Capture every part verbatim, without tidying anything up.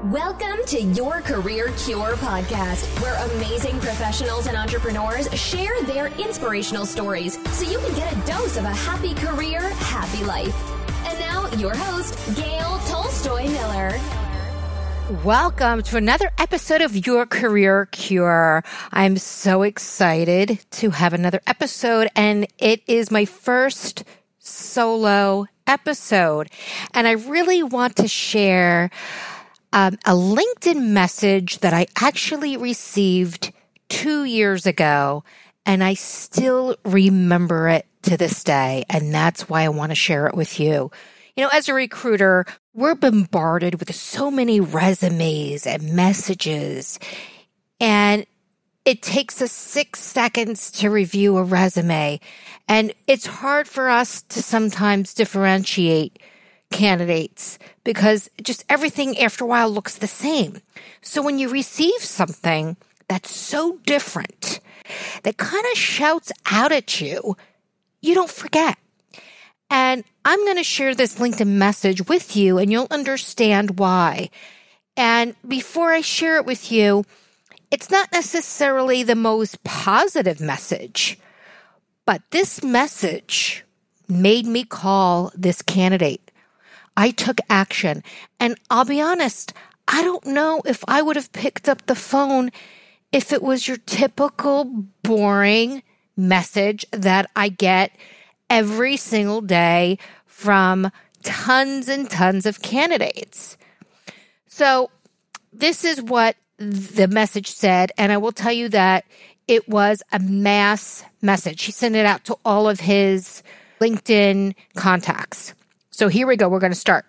Welcome to Your Career Cure podcast, where amazing professionals and entrepreneurs share their inspirational stories so you can get a dose of a happy career, happy life. And now, your host, Gail Tolstoy Miller. Welcome to another episode of Your Career Cure. I'm so excited to have another episode, and it is my first solo episode. And I really want to share Um, a LinkedIn message that I actually received two years ago, and I still remember it to this day, and that's why I want to share it with you. You know, as a recruiter, we're bombarded with so many resumes and messages, and it takes us six seconds to review a resume, and it's hard for us to sometimes differentiate candidates because just everything after a while looks the same. So when you receive something that's so different, that kind of shouts out at you, you don't forget. And I'm going to share this LinkedIn message with you, and you'll understand why. And before I share it with you, it's not necessarily the most positive message, but this message made me call this candidate. I took action, and I'll be honest, I don't know if I would have picked up the phone if it was your typical boring message that I get every single day from tons and tons of candidates. So this is what the message said, and I will tell you that it was a mass message. He sent it out to all of his LinkedIn contacts. So here we go. We're going to start.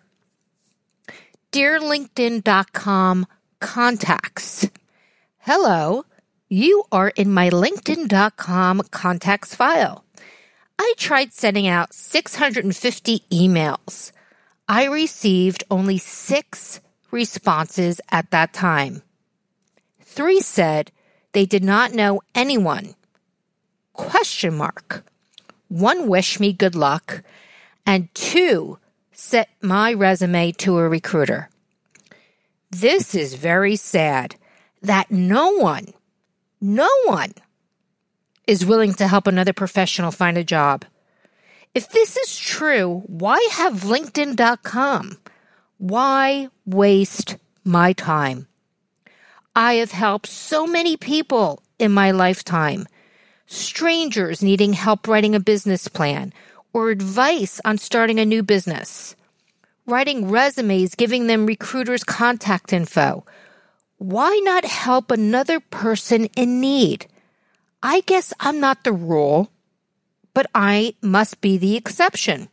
Dear LinkedIn dot com contacts. Hello, you are in my LinkedIn dot com contacts file. I tried sending out six hundred fifty emails. I received only six responses at that time. Three said they did not know anyone. Question mark. One wished me good luck, and two sent my resume to a recruiter. This is very sad that no one, no one is willing to help another professional find a job. If this is true, why have LinkedIn dot com? Why waste my time? I have helped so many people in my lifetime. Strangers needing help writing a business plan, or advice on starting a new business, writing resumes, giving them recruiters' contact info. Why not help another person in need? I guess I'm not the rule, but I must be the exception.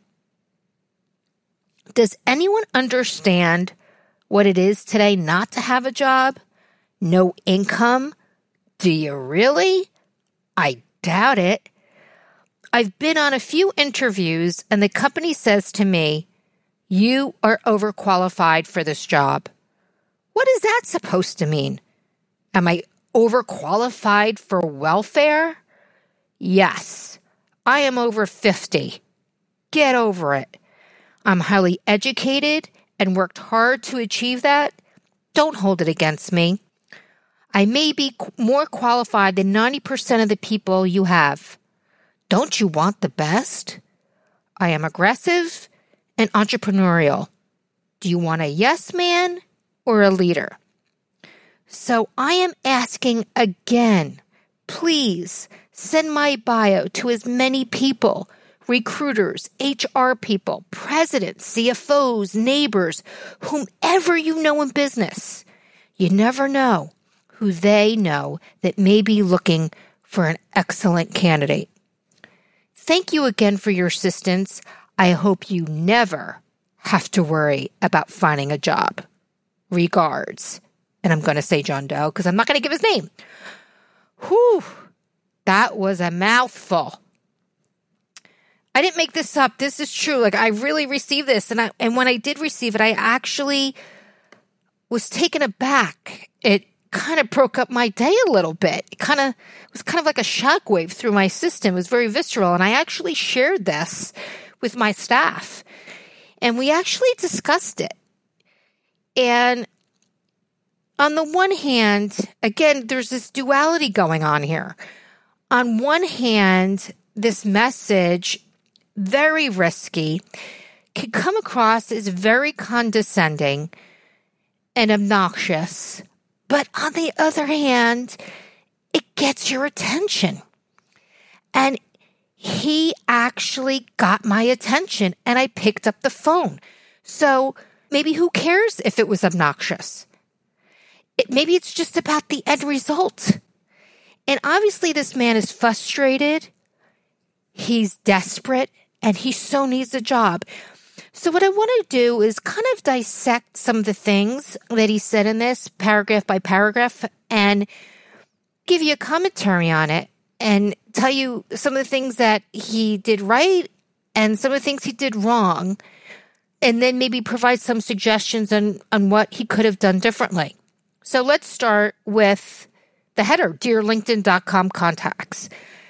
Does anyone understand what it is today not to have a job? No income? Do you really? I doubt it. I've been on a few interviews, and the company says to me, you are overqualified for this job. What is that supposed to mean? Am I overqualified for welfare? Yes, I am over fifty. Get over it. I'm highly educated and worked hard to achieve that. Don't hold it against me. I may be more qualified than ninety percent of the people you have. Don't you want the best? I am aggressive and entrepreneurial. Do you want a yes man or a leader? So I am asking again, please send my bio to as many people, recruiters, H R people, presidents, C F Os, neighbors, whomever you know in business. You never know who they know that may be looking for an excellent candidate. Thank you again for your assistance. I hope you never have to worry about finding a job. Regards. And I'm going to say John Doe because I'm not going to give his name. Whew. That was a mouthful. I didn't make this up. This is true. Like, I really received this. And I, and when I did receive it, I actually was taken aback. It kind of broke up my day a little bit. It kind of it was kind of like a shockwave through my system. It was very visceral. And I actually shared this with my staff. And we actually discussed it. And on the one hand, again, there's this duality going on here. On one hand, this message, very risky, can come across as very condescending and obnoxious. But on the other hand, it gets your attention. And he actually got my attention, and I picked up the phone. So maybe who cares if it was obnoxious? It, maybe it's just about the end result. And obviously this man is frustrated. He's desperate, and he so needs a job. So what I want to do is kind of dissect some of the things that he said in this, paragraph by paragraph, and give you a commentary on it and tell you some of the things that he did right and some of the things he did wrong, and then maybe provide some suggestions on, on what he could have done differently. So let's start with the header, Dear LinkedIn dot com contacts.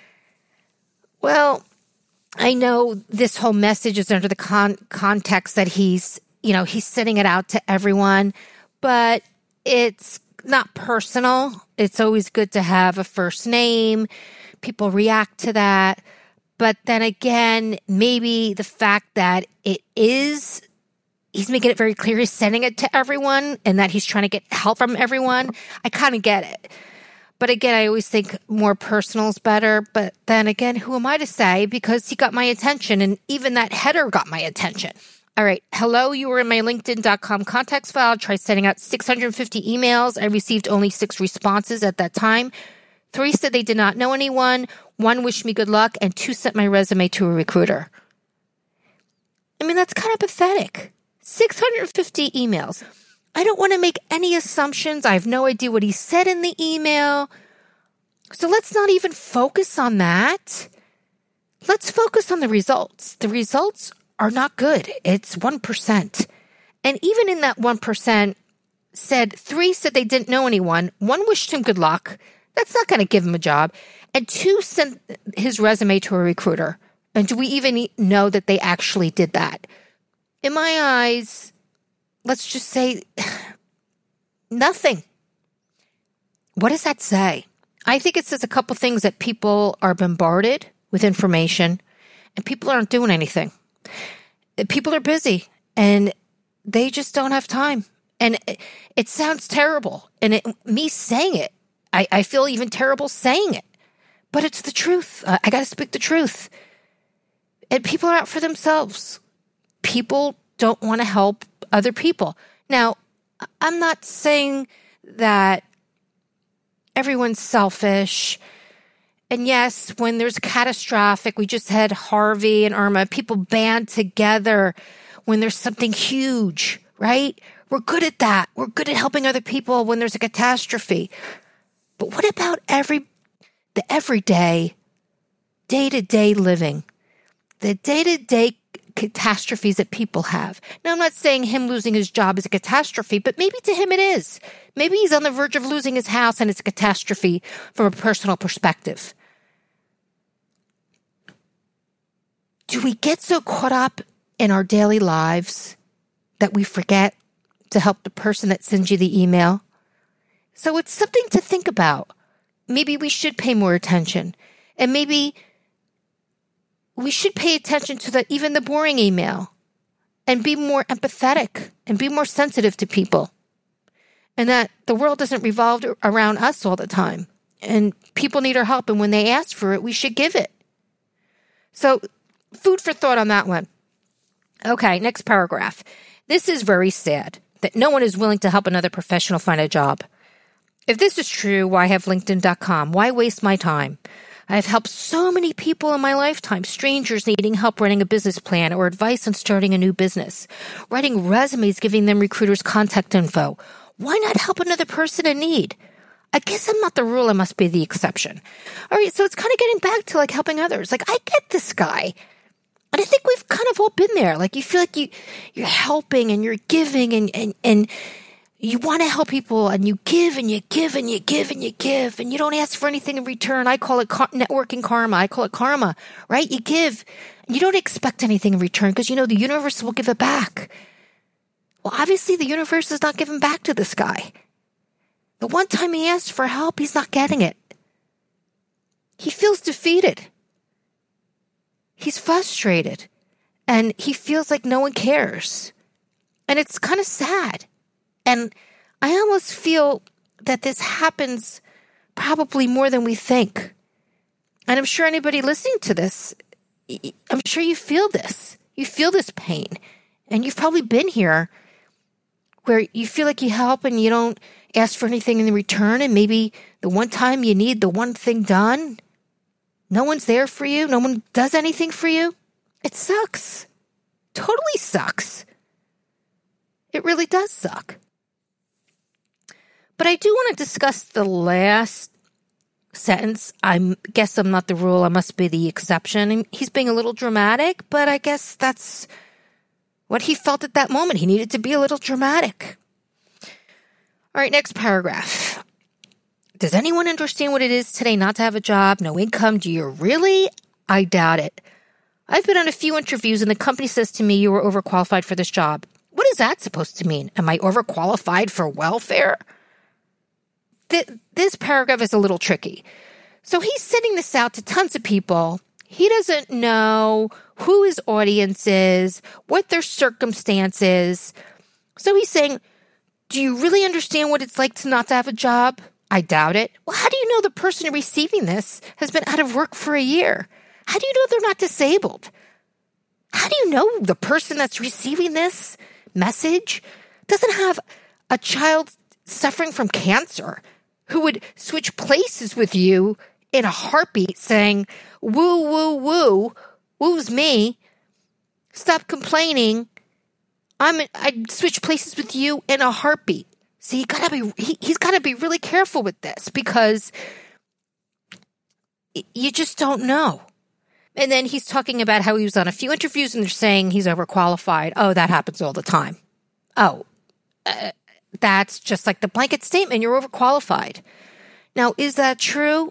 Well, I know this whole message is under the con- context that he's, you know, he's sending it out to everyone, but it's not personal. It's always good to have a first name. People react to that. But then again, maybe the fact that it is, he's making it very clear he's sending it to everyone and that he's trying to get help from everyone. I kind of get it. But again, I always think more personal is better. But then again, who am I to say? Because he got my attention, and even that header got my attention. All right. Hello, you were in my LinkedIn dot com contacts file. Tried sending out six hundred fifty emails. I received only six responses at that time. Three said they did not know anyone. One wished me good luck, and two sent my resume to a recruiter. I mean, that's kind of pathetic. six hundred fifty emails. I don't want to make any assumptions. I have no idea what he said in the email. So let's not even focus on that. Let's focus on the results. The results are not good. It's one percent. And even in that one percent, said three said they didn't know anyone. One wished him good luck. That's not going to give him a job. And two sent his resume to a recruiter. And do we even know that they actually did that? In my eyes, let's just say nothing. What does that say? I think it says a couple things, that people are bombarded with information and people aren't doing anything. People are busy and they just don't have time. And it, it sounds terrible. And it, me saying it, I, I feel even terrible saying it. But it's the truth. I, I got to speak the truth. And people are out for themselves. People don't want to help other people. Now, I'm not saying that everyone's selfish. And yes, when there's catastrophic, we just had Harvey and Irma, people band together when there's something huge, right? We're good at that. We're good at helping other people when there's a catastrophe. But what about every the everyday, day-to-day living? The day-to-day catastrophes that people have. Now, I'm not saying him losing his job is a catastrophe, but maybe to him it is. Maybe he's on the verge of losing his house and it's a catastrophe from a personal perspective. Do we get so caught up in our daily lives that we forget to help the person that sends you the email? So it's something to think about. Maybe we should pay more attention. And maybe we should pay attention to the, even the boring email, and be more empathetic and be more sensitive to people. And that the world doesn't revolve around us all the time. And people need our help. And when they ask for it, we should give it. So food for thought on that one. Okay, next paragraph. This is very sad that no one is willing to help another professional find a job. If this is true, why have LinkedIn dot com? Why waste my time? I've helped so many people in my lifetime, strangers needing help running a business plan or advice on starting a new business, writing resumes, giving them recruiters' contact info. Why not help another person in need? I guess I'm not the rule. I must be the exception. All right, so it's kind of getting back to like helping others. Like, I get this guy. And I think we've kind of all been there. Like, you feel like you, you're helping and you're giving and, and, and you want to help people and you give and you give and you give and you give and you don't ask for anything in return. I call it car- networking karma. I call it karma, right? You give and you don't expect anything in return because you know the universe will give it back. Well, obviously the universe is not giving back to this guy. The one time he asks for help, he's not getting it. He feels defeated. He's frustrated. And he feels like no one cares. And it's kind of sad. And I almost feel that this happens probably more than we think. And I'm sure anybody listening to this, I'm sure you feel this. You feel this pain. And you've probably been here where you feel like you help and you don't ask for anything in return. And maybe the one time you need the one thing done, no one's there for you. No one does anything for you. It sucks. Totally sucks. It really does suck. But I do want to discuss the last sentence. I guess I'm not the rule. I must be the exception. And he's being a little dramatic, but I guess that's what he felt at that moment. He needed to be a little dramatic. All right, next paragraph. Does anyone understand what it is today not to have a job, no income? Do you really? I doubt it. I've been on a few interviews and the company says to me, you were overqualified for this job. What is that supposed to mean? Am I overqualified for welfare? Th- this paragraph is a little tricky. So he's sending this out to tons of people. He doesn't know who his audience is, what their circumstances. So he's saying, do you really understand what it's like to not to have a job? I doubt it. Well, how do you know the person receiving this has been out of work for a year? How do you know they're not disabled? How do you know the person that's receiving this message doesn't have a child suffering from cancer who would switch places with you in a heartbeat saying, woo, woo, woo, woo's me. Stop complaining. I'm, I'd switch places with you in a heartbeat. See, you gotta be, he, he's got to be really careful with this because you just don't know. And then he's talking about how he was on a few interviews and they're saying he's overqualified. Oh, that happens all the time. Oh, uh, that's just like the blanket statement. You're overqualified. Now, is that true?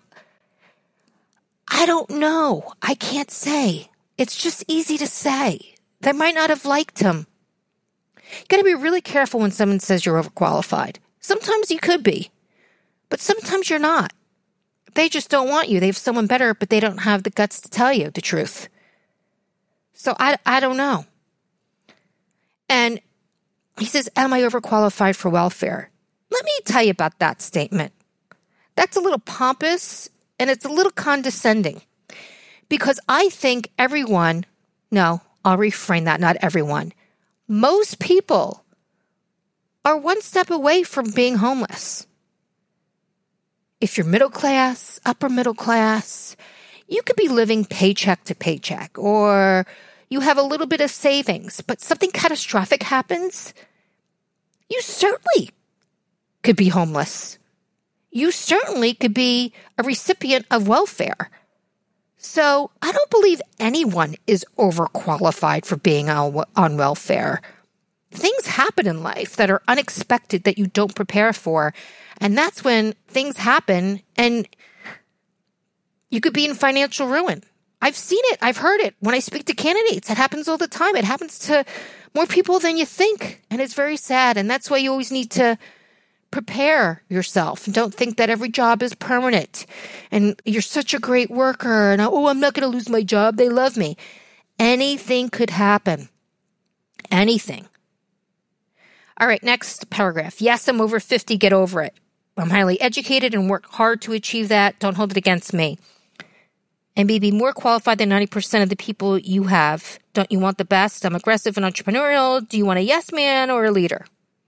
I don't know. I can't say. It's just easy to say. They might not have liked him. You got to be really careful when someone says you're overqualified. Sometimes you could be, but sometimes you're not. They just don't want you. They have someone better, but they don't have the guts to tell you the truth. So I, I don't know. And he says, am I overqualified for welfare? Let me tell you about that statement. That's a little pompous and it's a little condescending because I think everyone, no, I'll refrain that, not everyone. Most people are one step away from being homeless. If you're middle class, upper middle class, you could be living paycheck to paycheck, or you have a little bit of savings, but something catastrophic happens, you certainly could be homeless. You certainly could be a recipient of welfare. So I don't believe anyone is overqualified for being on, on welfare. Things happen in life that are unexpected that you don't prepare for. And that's when things happen and you could be in financial ruin. I've seen it. I've heard it. When I speak to candidates, it happens all the time. It happens to more people than you think. And it's very sad. And that's why you always need to prepare yourself. Don't think that every job is permanent and you're such a great worker and, oh, I'm not going to lose my job. They love me. Anything could happen. Anything. All right, next paragraph. Yes, I'm over fifty. Get over it. I'm highly educated and work hard to achieve that. Don't hold it against me. And be more qualified than ninety percent of the people you have. Don't you want the best? I'm aggressive and entrepreneurial. Do you want a yes man or a leader?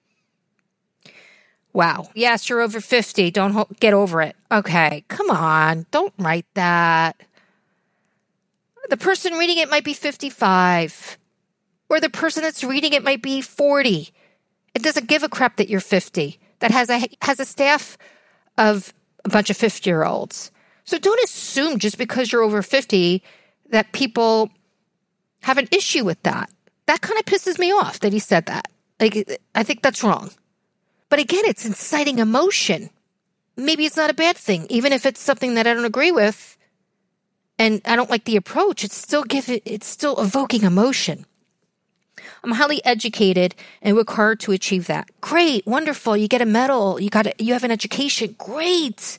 Wow. Yes, you're over fifty. Don't ho- get over it. Okay, come on. Don't write that. The person reading it might be fifty-five. Or the person that's reading it might be forty. It doesn't give a crap that you're fifty. That has a has a staff of a bunch of fifty-year-olds. So don't assume just because you're over fifty that people have an issue with that. That kind of pisses me off that he said that. Like, I think that's wrong. But again, it's inciting emotion. Maybe it's not a bad thing, even if it's something that I don't agree with and I don't like the approach. It's still give it, it's still evoking emotion. I'm highly educated and work hard to achieve that. Great, wonderful. You get a medal. You got a, you have an education. Great.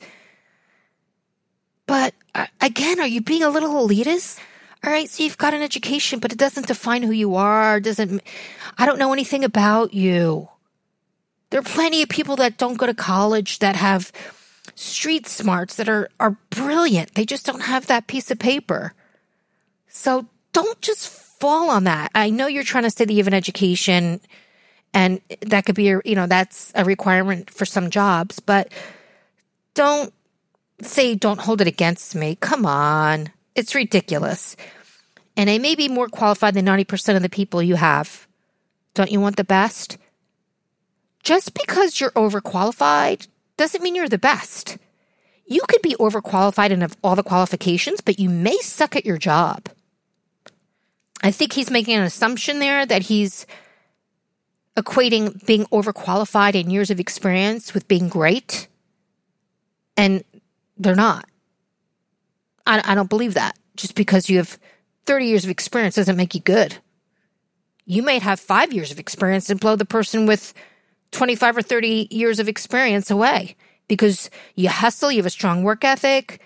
But uh, again, are you being a little elitist? All right, so you've got an education, but it doesn't define who you are. Doesn't. I don't know anything about you. There are plenty of people that don't go to college that have street smarts that are are brilliant. They just don't have that piece of paper. So don't just fall on that. I know you're trying to say that you have an education and that could be, a, you know, that's a requirement for some jobs, but don't say don't hold it against me. Come on. It's ridiculous. And I may be more qualified than ninety percent of the people you have. Don't you want the best? Just because you're overqualified doesn't mean you're the best. You could be overqualified and have all the qualifications, but you may suck at your job. I think he's making an assumption there that he's equating being overqualified and years of experience with being great. And they're not. I, I don't believe that. Just because you have thirty years of experience doesn't make you good. You might have five years of experience and blow the person with twenty-five or thirty years of experience away because you hustle, you have a strong work ethic,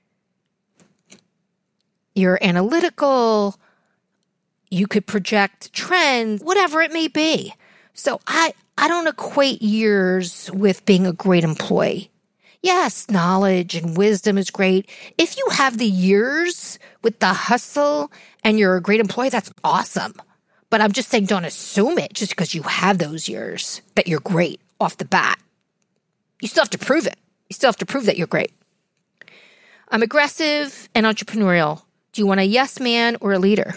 you're analytical, you could project trends, whatever it may be. So I, I don't equate years with being a great employee. Yes, knowledge and wisdom is great. If you have the years with the hustle and you're a great employee, that's awesome. But I'm just saying don't assume it just because you have those years that you're great off the bat. You still have to prove it. You still have to prove that you're great. I'm aggressive and entrepreneurial. Do you want a yes man or a leader?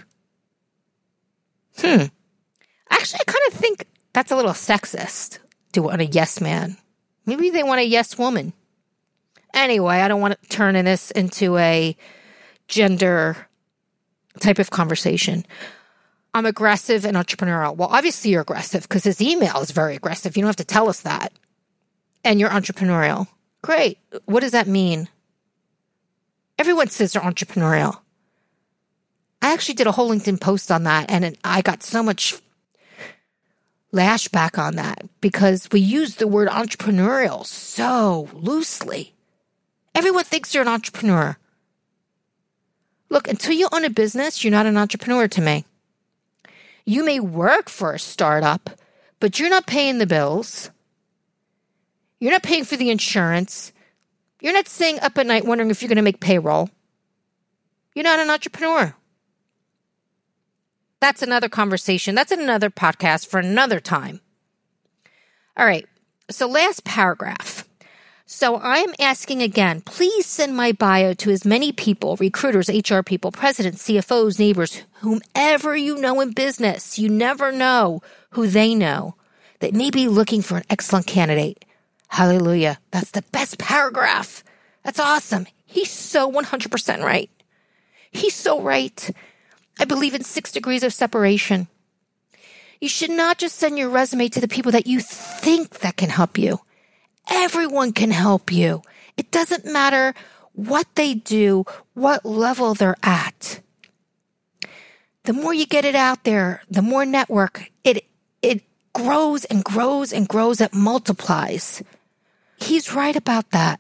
Hmm. Actually, I kind of think that's a little sexist. Do you want a yes man? Maybe they want a yes woman. Anyway, I don't want to turn this into a gender type of conversation. I'm aggressive and entrepreneurial. Well, obviously you're aggressive because his email is very aggressive. You don't have to tell us that. And you're entrepreneurial. Great. What does that mean? Everyone says they're entrepreneurial. I actually did a whole LinkedIn post on that, and I got so much lashback on that because we use the word entrepreneurial so loosely. Everyone thinks you're an entrepreneur. Look, until you own a business, you're not an entrepreneur to me. You may work for a startup, but you're not paying the bills. You're not paying for the insurance. You're not staying up at night wondering if you're going to make payroll. You're not an entrepreneur. That's another conversation. That's another podcast for another time. All right. So last paragraph. So I'm asking again, please send my bio to as many people, recruiters, H R people, presidents, C F Os, neighbors, whomever you know in business. You never know who they know that may be looking for an excellent candidate. Hallelujah. That's the best paragraph. That's awesome. He's so one hundred percent right. He's so right. I believe in six degrees of separation. You should not just send your resume to the people that you think that can help you. Everyone can help you. It doesn't matter what they do, what level they're at. The more you get it out there, the more network, it it grows and grows and grows. It multiplies. He's right about that.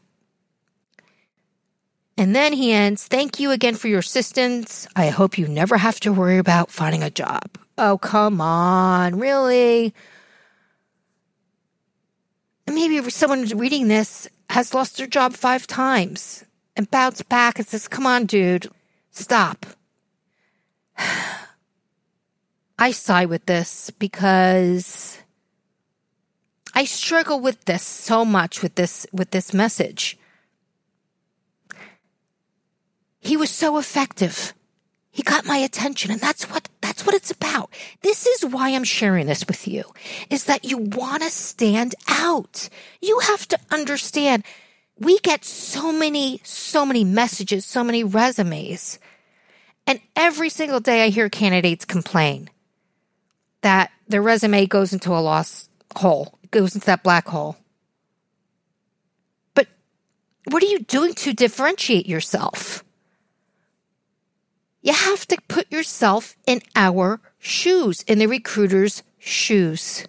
And then he ends, thank you again for your assistance. I hope you never have to worry about finding a job. Oh, come on. Really? Maybe someone reading this has lost their job five times and bounced back and says, come on, dude, stop. I sigh with this because I struggle with this so much with this, with this message. He was so effective. He got my attention, and that's what that's what it's about. This is why I'm sharing this with you, is that you want to stand out. You have to understand, we get so many, so many messages, so many resumes, and every single day I hear candidates complain that their resume goes into a lost hole, it goes into that black hole. But what are you doing to differentiate yourself? You have to put yourself in our shoes, in the recruiter's shoes.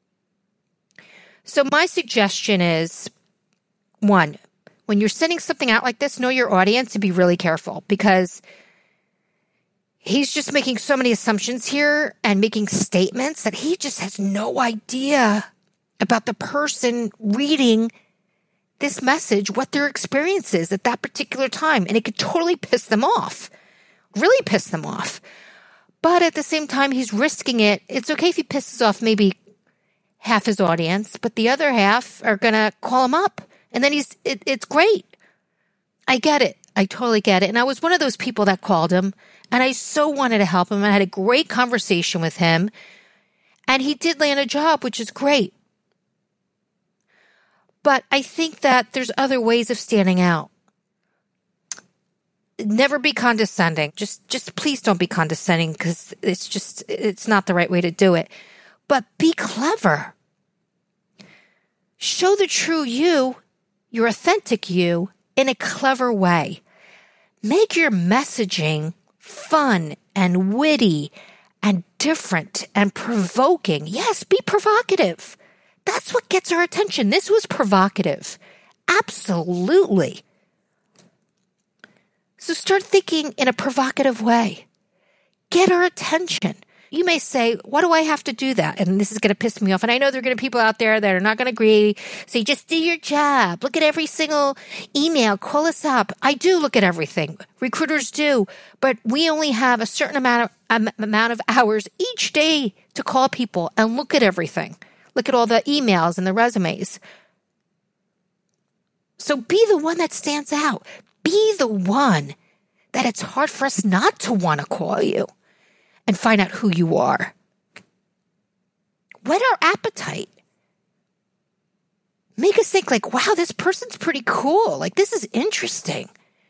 So my suggestion is, one, when you're sending something out like this, know your audience and be really careful, because he's just making so many assumptions here and making statements that he just has no idea about the person reading this message, what their experience is at that particular time. And it could totally piss them off, really piss them off. But at the same time, he's risking it. It's okay if he pisses off maybe half his audience, but the other half are going to call him up. And then he's, it, it's great. I get it. I totally get it. And I was one of those people that called him, and I so wanted to help him. I had a great conversation with him, and he did land a job, which is great. But I think that there's other ways of standing out. Never be condescending. Just, just please don't be condescending, because it's just, it's not the right way to do it. But be clever. Show the true you, your authentic you, in a clever way. Make your messaging fun and witty and different and provoking. Yes, be provocative. That's what gets our attention. This was provocative. Absolutely. So start thinking in a provocative way. Get our attention. You may say, why do I have to do that? And this is going to piss me off. And I know there are going to be people out there that are not going to agree. Say, just do your job. Look at every single email. Call us up. I do look at everything. Recruiters do. But we only have a certain amount of, um, amount of hours each day to call people and look at everything. Look at all the emails and the resumes. So be the one that stands out. Be the one that it's hard for us not to want to call you and find out who you are. Whet our appetite. Make us think like, wow, this person's pretty cool. Like, this is interesting.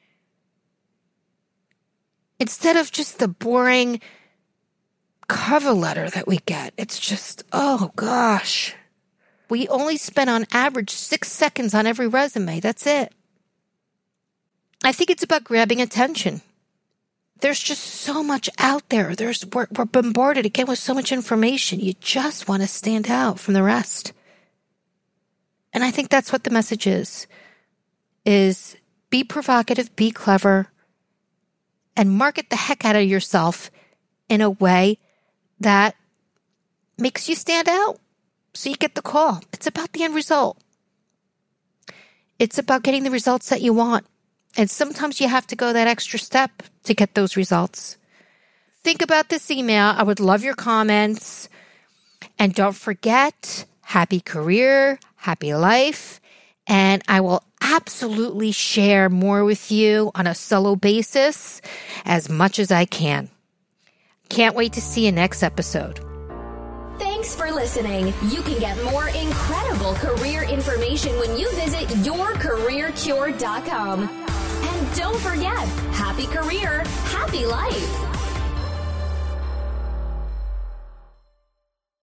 Instead of just the boring cover letter that we get. It's just, oh gosh. We only spend on average six seconds on every resume. That's it. I think it's about grabbing attention. There's just so much out there. There's we're, we're bombarded again with so much information. You just want to stand out from the rest. And I think that's what the message is, is be provocative, be clever, and market the heck out of yourself in a way that makes you stand out so you get the call. It's about the end result. It's about getting the results that you want. And sometimes you have to go that extra step to get those results. Think about this email. I would love your comments. And don't forget, happy career, happy life. And I will absolutely share more with you on a solo basis as much as I can. Can't wait to see you next episode. Thanks for listening. You can get more incredible career information when you visit your career cure dot com. And don't forget, happy career, happy life.